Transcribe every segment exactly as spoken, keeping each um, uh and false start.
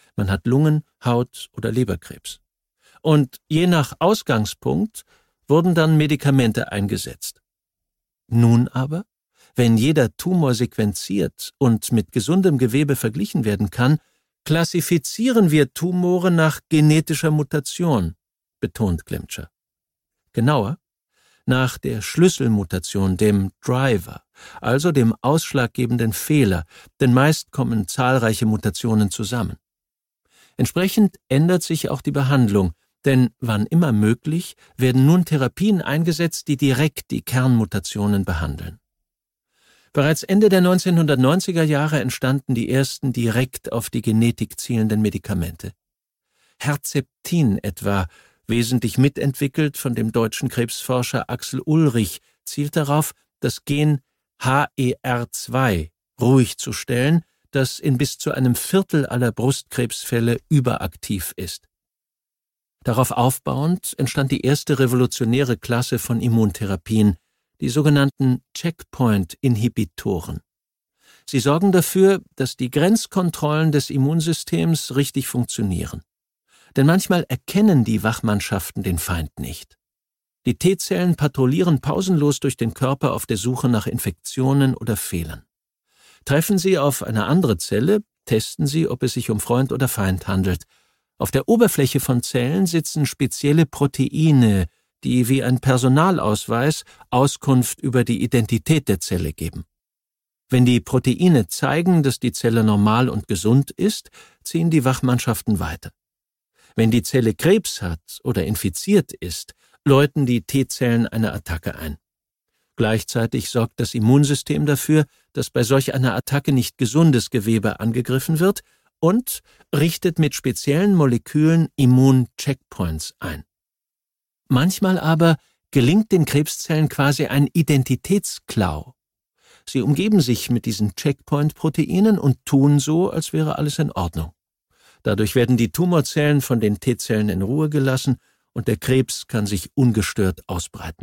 Man hat Lungen-, Haut- oder Leberkrebs. Und je nach Ausgangspunkt wurden dann Medikamente eingesetzt. Nun aber, wenn jeder Tumor sequenziert und mit gesundem Gewebe verglichen werden kann, klassifizieren wir Tumore nach genetischer Mutation, betont Glemscher. Genauer, nach der Schlüsselmutation, dem Driver, also dem ausschlaggebenden Fehler, denn meist kommen zahlreiche Mutationen zusammen. Entsprechend ändert sich auch die Behandlung, denn wann immer möglich, werden nun Therapien eingesetzt, die direkt die Kernmutationen behandeln. Bereits Ende der neunzehnhundertneunziger Jahre entstanden die ersten direkt auf die Genetik zielenden Medikamente. Herceptin etwa, wesentlich mitentwickelt von dem deutschen Krebsforscher Axel Ulrich, zielt darauf, das Gen H E R zwei ruhig zu stellen, das in bis zu einem Viertel aller Brustkrebsfälle überaktiv ist. Darauf aufbauend entstand die erste revolutionäre Klasse von Immuntherapien, die sogenannten Checkpoint-Inhibitoren. Sie sorgen dafür, dass die Grenzkontrollen des Immunsystems richtig funktionieren. Denn manchmal erkennen die Wachmannschaften den Feind nicht. Die T-Zellen patrouillieren pausenlos durch den Körper auf der Suche nach Infektionen oder Fehlern. Treffen sie auf eine andere Zelle, testen sie, ob es sich um Freund oder Feind handelt. Auf der Oberfläche von Zellen sitzen spezielle Proteine, die wie ein Personalausweis Auskunft über die Identität der Zelle geben. Wenn die Proteine zeigen, dass die Zelle normal und gesund ist, ziehen die Wachmannschaften weiter. Wenn die Zelle Krebs hat oder infiziert ist, läuten die T-Zellen eine Attacke ein. Gleichzeitig sorgt das Immunsystem dafür, dass bei solch einer Attacke nicht gesundes Gewebe angegriffen wird und richtet mit speziellen Molekülen Immun-Checkpoints ein. Manchmal aber gelingt den Krebszellen quasi ein Identitätsklau. Sie umgeben sich mit diesen Checkpoint-Proteinen und tun so, als wäre alles in Ordnung. Dadurch werden die Tumorzellen von den T-Zellen in Ruhe gelassen und der Krebs kann sich ungestört ausbreiten.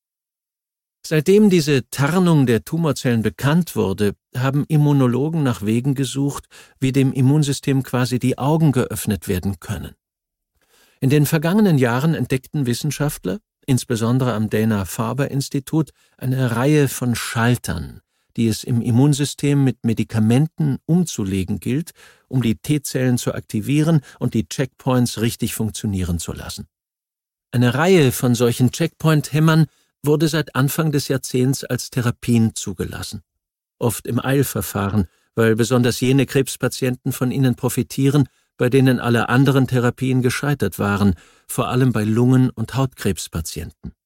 Seitdem diese Tarnung der Tumorzellen bekannt wurde, haben Immunologen nach Wegen gesucht, wie dem Immunsystem quasi die Augen geöffnet werden können. In den vergangenen Jahren entdeckten Wissenschaftler, insbesondere am Dana-Farber-Institut, eine Reihe von Schaltern, die es im Immunsystem mit Medikamenten umzulegen gilt, um die T-Zellen zu aktivieren und die Checkpoints richtig funktionieren zu lassen. Eine Reihe von solchen Checkpoint-Hämmern wurde seit Anfang des Jahrzehnts als Therapien zugelassen. Oft im Eilverfahren, weil besonders jene Krebspatienten von ihnen profitieren, bei denen alle anderen Therapien gescheitert waren, vor allem bei Lungen- und Hautkrebspatienten.